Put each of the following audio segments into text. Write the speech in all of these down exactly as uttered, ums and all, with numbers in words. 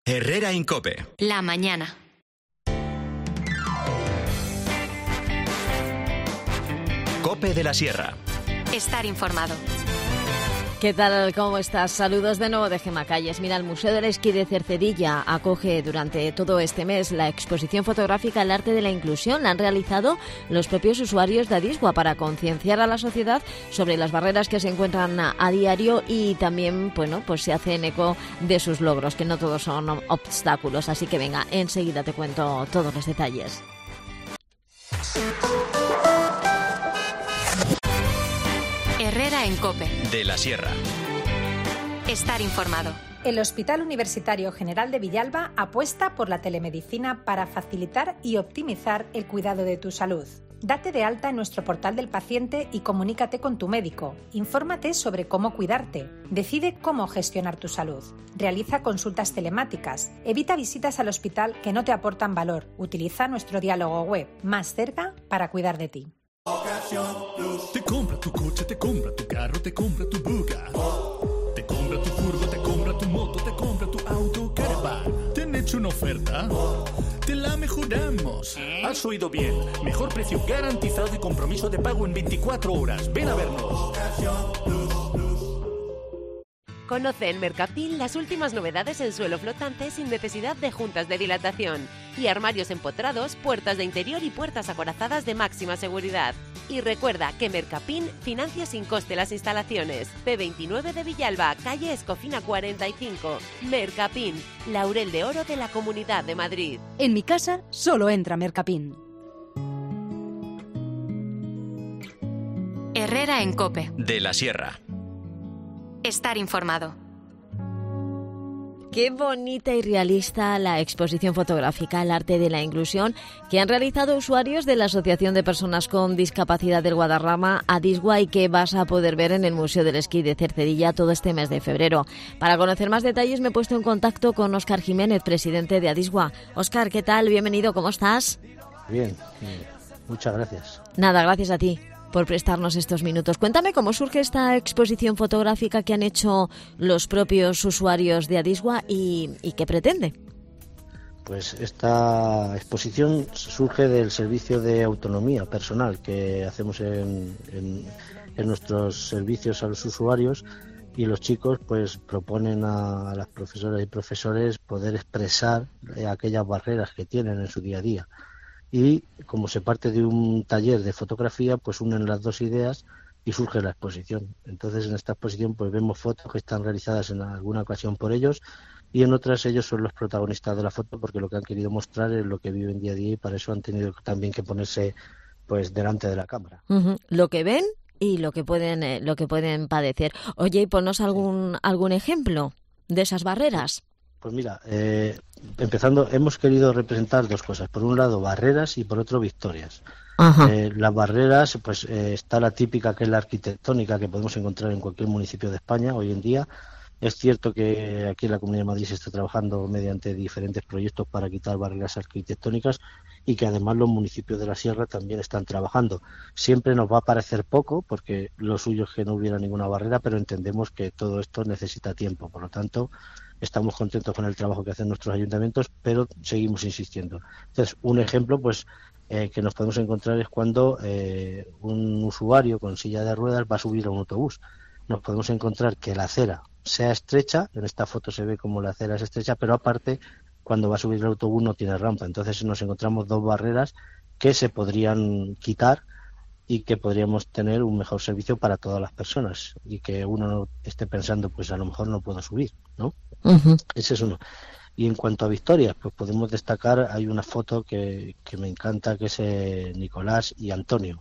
Herrera en COPE. La mañana. COPE de la Sierra. Estar informado. ¿Qué tal? ¿Cómo estás? Saludos de nuevo de Gemma Calles. Mira, el Museo del Esquí de Cercedilla acoge durante todo este mes la exposición fotográfica El arte de la inclusión. La han realizado los propios usuarios de Adisgua para concienciar a la sociedad sobre las barreras que se encuentran a, a diario y también, bueno, pues se hacen eco de sus logros, que no todos son obstáculos. Así que venga, enseguida te cuento todos los detalles. Herrera en COPE. De la Sierra. Estar informado. El Hospital Universitario General de Villalba apuesta por la telemedicina para facilitar y optimizar el cuidado de tu salud. Date de alta en nuestro portal del paciente y comunícate con tu médico. Infórmate sobre cómo cuidarte. Decide cómo gestionar tu salud. Realiza consultas telemáticas. Evita visitas al hospital que no te aportan valor. Utiliza nuestro diálogo web. Más cerca para cuidar de ti. Te compra tu coche, te compra tu carro, te compra tu buga. Te compra tu furgo, te compra tu moto, te compra tu auto, caravan. ¿Te han hecho una oferta? Te la mejoramos. Has oído bien. Mejor precio garantizado y compromiso de pago en veinticuatro horas. Ven a vernos. Conoce en Mercapil las últimas novedades en suelo flotante sin necesidad de juntas de dilatación y armarios empotrados, puertas de interior y puertas acorazadas de máxima seguridad. Y recuerda que Mercapin financia sin coste las instalaciones. P veintinueve de Villalba, calle Escofina cuarenta y cinco. Mercapin, laurel de oro de la Comunidad de Madrid. En mi casa solo entra Mercapin. Herrera en COPE. De la Sierra. Estar informado. Qué bonita y realista la exposición fotográfica El arte de la inclusión que han realizado usuarios de la Asociación de Personas con Discapacidad del Guadarrama, Adisgua, y que vas a poder ver en el Museo del Esquí de Cercedilla todo este mes de febrero. Para conocer más detalles me he puesto en contacto con Óscar Jiménez, presidente de Adisgua. Óscar, ¿qué tal? Bienvenido, ¿cómo estás? Bien, muchas gracias. Nada, gracias a ti por prestarnos estos minutos. Cuéntame cómo surge esta exposición fotográfica que han hecho los propios usuarios de Adisgua y, y qué pretende. Pues esta exposición surge del servicio de autonomía personal que hacemos en, en, en nuestros servicios a los usuarios, y los chicos pues proponen a, a las profesoras y profesores poder expresar eh, aquellas barreras que tienen en su día a día. Y como se parte de un taller de fotografía, pues unen las dos ideas y surge la exposición. Entonces, en esta exposición pues vemos fotos que están realizadas en alguna ocasión por ellos y en otras ellos son los protagonistas de la foto, porque lo que han querido mostrar es lo que viven día a día y para eso han tenido también que ponerse pues delante de la cámara. Uh-huh. Lo que ven y lo que pueden eh, lo que pueden padecer. Oye, y ponnos algún algún ejemplo de esas barreras. Pues mira, eh, empezando, hemos querido representar dos cosas. Por un lado, barreras y por otro, victorias. Eh, las barreras, pues eh, está la típica, que es la arquitectónica, que podemos encontrar en cualquier municipio de España hoy en día. Es cierto que aquí en la Comunidad de Madrid se está trabajando mediante diferentes proyectos para quitar barreras arquitectónicas y que además los municipios de la Sierra también están trabajando. Siempre nos va a parecer poco, porque lo suyo es que no hubiera ninguna barrera, pero entendemos que todo esto necesita tiempo. Por lo tanto, estamos contentos con el trabajo que hacen nuestros ayuntamientos, pero seguimos insistiendo. Entonces, un ejemplo pues eh, que nos podemos encontrar es cuando eh, un usuario con silla de ruedas va a subir a un autobús. Nos podemos encontrar que la acera sea estrecha, en esta foto se ve como la acera es estrecha, pero aparte, cuando va a subir el autobús no tiene rampa. Entonces nos encontramos dos barreras que se podrían quitar y que podríamos tener un mejor servicio para todas las personas y que uno no esté pensando, pues a lo mejor no puedo subir, ¿no? Uh-huh. Ese es uno. Y en cuanto a victorias, pues podemos destacar, hay una foto que, que me encanta, que es eh, Nicolás y Antonio.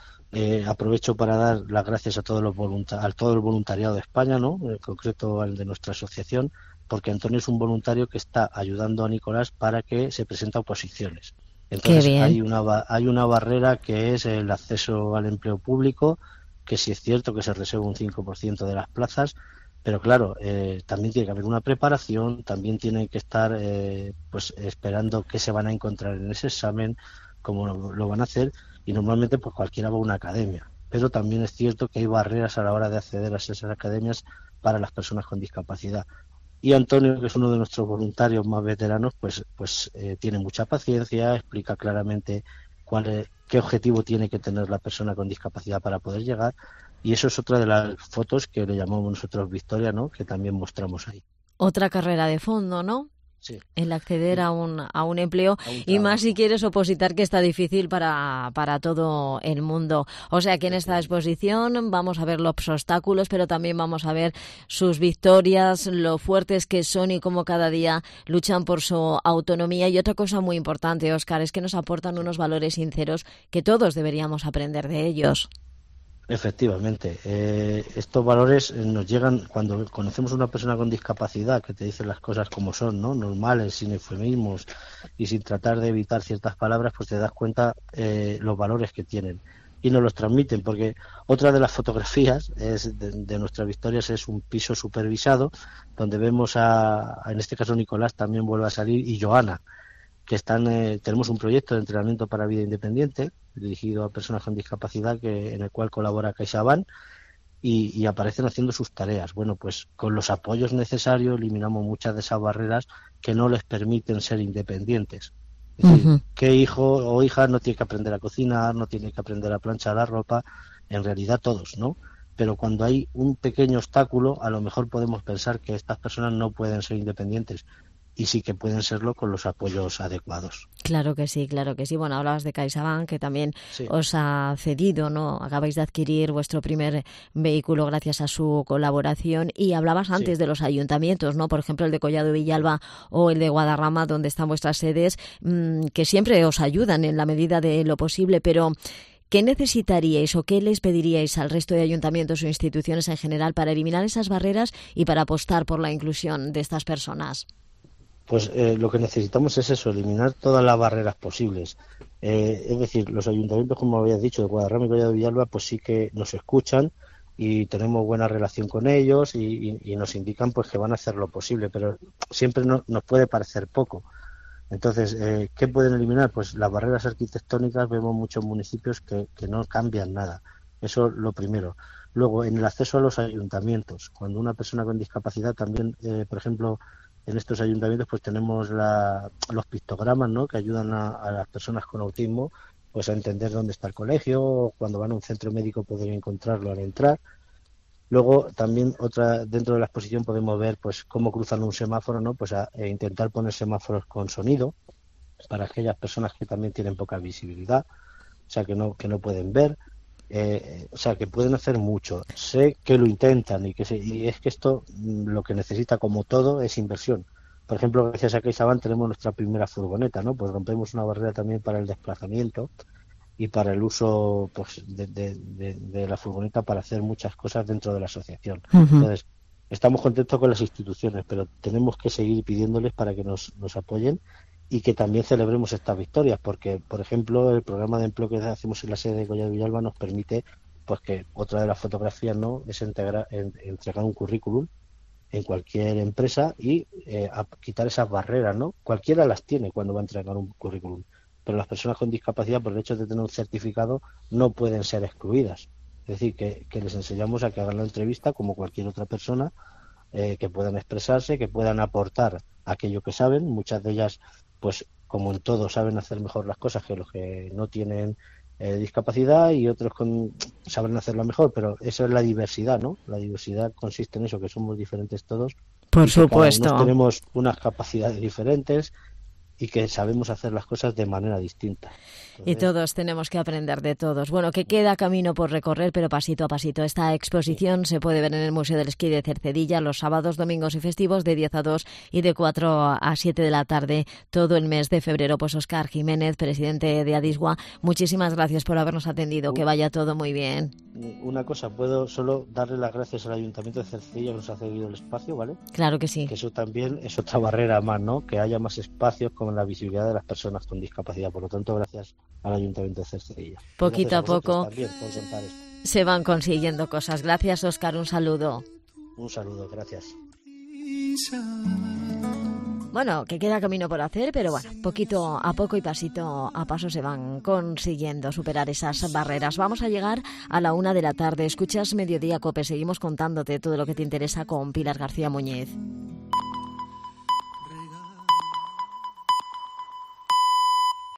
Eh, aprovecho para dar las gracias a todos los voluntarios, a todo el voluntariado de España, ¿no? En concreto al de nuestra asociación, porque Antonio es un voluntario que está ayudando a Nicolás para que se presente a oposiciones. Entonces hay una hay una barrera que es el acceso al empleo público, que sí es cierto que se reserva un cinco por ciento de las plazas, pero claro, eh, también tiene que haber una preparación, también tienen que estar eh, pues esperando qué se van a encontrar en ese examen, cómo lo, lo van a hacer, y normalmente pues cualquiera va a una academia, pero también es cierto que hay barreras a la hora de acceder a esas academias para las personas con discapacidad. Y Antonio, que es uno de nuestros voluntarios más veteranos, pues, pues eh, tiene mucha paciencia, explica claramente cuál es, qué objetivo tiene que tener la persona con discapacidad para poder llegar. Y eso es otra de las fotos que le llamamos nosotros Victoria, ¿no? Que también mostramos ahí. Otra carrera de fondo, ¿no? Sí. El acceder a un, a un empleo a un y más si quieres opositar, que está difícil para, para todo el mundo. O sea que en esta exposición vamos a ver los obstáculos, pero también vamos a ver sus victorias, lo fuertes que son y cómo cada día luchan por su autonomía. Y otra cosa muy importante, Óscar, es que nos aportan unos valores sinceros que todos deberíamos aprender de ellos. Efectivamente, eh, estos valores nos llegan cuando conocemos a una persona con discapacidad que te dice las cosas como son, ¿no? Normales, sin eufemismos y sin tratar de evitar ciertas palabras, pues te das cuenta eh, los valores que tienen y nos los transmiten, porque otra de las fotografías es de, de nuestras Victorias es un piso supervisado donde vemos a, a en este caso Nicolás también vuelve a salir y Joana, que están eh, tenemos un proyecto de entrenamiento para vida independiente dirigido a personas con discapacidad que en el cual colabora CaixaBank y, y aparecen haciendo sus tareas. Bueno, pues con los apoyos necesarios eliminamos muchas de esas barreras que no les permiten ser independientes. Es decir, uh-huh. ¿Qué hijo o hija no tiene que aprender a cocinar, no tiene que aprender a planchar la ropa? En realidad todos, ¿no? Pero cuando hay un pequeño obstáculo, a lo mejor podemos pensar que estas personas no pueden ser independientes. Y sí que pueden serlo con los apoyos adecuados. Claro que sí, claro que sí. Bueno, hablabas de CaixaBank, que también sí. os ha cedido, ¿no? Acabáis de adquirir vuestro primer vehículo gracias a su colaboración y hablabas antes sí. de los ayuntamientos, ¿no? Por ejemplo, el de Collado Villalba o el de Guadarrama, donde están vuestras sedes, mmm, que siempre os ayudan en la medida de lo posible, pero ¿qué necesitaríais o qué les pediríais al resto de ayuntamientos o instituciones en general para eliminar esas barreras y para apostar por la inclusión de estas personas? Pues eh, lo que necesitamos es eso, eliminar todas las barreras posibles. Eh, es decir, los ayuntamientos, como habías dicho, de Guadarrama y Collado Villalba, pues sí que nos escuchan y tenemos buena relación con ellos y, y, y nos indican pues que van a hacer lo posible, pero siempre no, nos puede parecer poco. Entonces, eh, ¿qué pueden eliminar? Pues las barreras arquitectónicas, vemos muchos municipios que, que no cambian nada. Eso es lo primero. Luego, en el acceso a los ayuntamientos, cuando una persona con discapacidad también, eh, por ejemplo, en estos ayuntamientos pues tenemos la, los pictogramas, ¿no? Que ayudan a, a las personas con autismo pues a entender dónde está el colegio, o cuando van a un centro médico poder encontrarlo al entrar. Luego también otra dentro de la exposición podemos ver pues cómo cruzan un semáforo, ¿no? Pues a, a intentar poner semáforos con sonido para aquellas personas que también tienen poca visibilidad, o sea que no que no pueden ver. Eh, o sea que pueden hacer mucho, sé que lo intentan y que se, y es que esto lo que necesita como todo es inversión. Por ejemplo, gracias a CaixaBank tenemos nuestra primera furgoneta, ¿no? Pues rompemos una barrera también para el desplazamiento y para el uso pues de, de, de, de la furgoneta para hacer muchas cosas dentro de la asociación. Uh-huh. Entonces estamos contentos con las instituciones, pero tenemos que seguir pidiéndoles para que nos, nos apoyen y que también celebremos estas victorias, porque, por ejemplo, el programa de empleo que hacemos en la sede de Collado Villalba nos permite, pues que otra de las fotografías, ¿no?, es integrar, en, entregar un currículum en cualquier empresa y eh, a quitar esas barreras, ¿no? Cualquiera las tiene cuando va a entregar un currículum, pero las personas con discapacidad, por el hecho de tener un certificado, no pueden ser excluidas. Es decir, que, que les enseñamos a que hagan la entrevista como cualquier otra persona, eh, que puedan expresarse, que puedan aportar aquello que saben. Muchas de ellas pues como en todo saben hacer mejor las cosas que los que no tienen eh, discapacidad y otros con, saben hacerlo mejor, pero eso es la diversidad, ¿no? La diversidad consiste en eso, que somos diferentes todos. Por supuesto. Cada uno tenemos unas capacidades diferentes y que sabemos hacer las cosas de manera distinta. Entonces... Y todos tenemos que aprender de todos. Bueno, que queda camino por recorrer, pero pasito a pasito. Esta exposición se puede ver en el Museo del Esquí de Cercedilla los sábados, domingos y festivos de diez a dos y de cuatro a siete de la tarde todo el mes de febrero. Pues Óscar Jiménez, presidente de Adiswa, muchísimas gracias por habernos atendido. Que vaya todo muy bien. Una cosa, puedo solo darle las gracias al Ayuntamiento de Cercedilla que nos ha cedido el espacio, ¿vale? Claro que sí. Que eso también es otra barrera más, ¿no? Que haya más espacios con la visibilidad de las personas con discapacidad. Por lo tanto, gracias al Ayuntamiento de Cercedilla. Poquito a, a poco también por sentar esto. Se van consiguiendo cosas. Gracias, Óscar. Un saludo. Un saludo, gracias. Bueno, que queda camino por hacer, pero bueno, poquito a poco y pasito a paso se van consiguiendo superar esas barreras. Vamos a llegar a la una de la tarde. Escuchas Mediodía Cope. Seguimos contándote todo lo que te interesa con Pilar García Muñiz.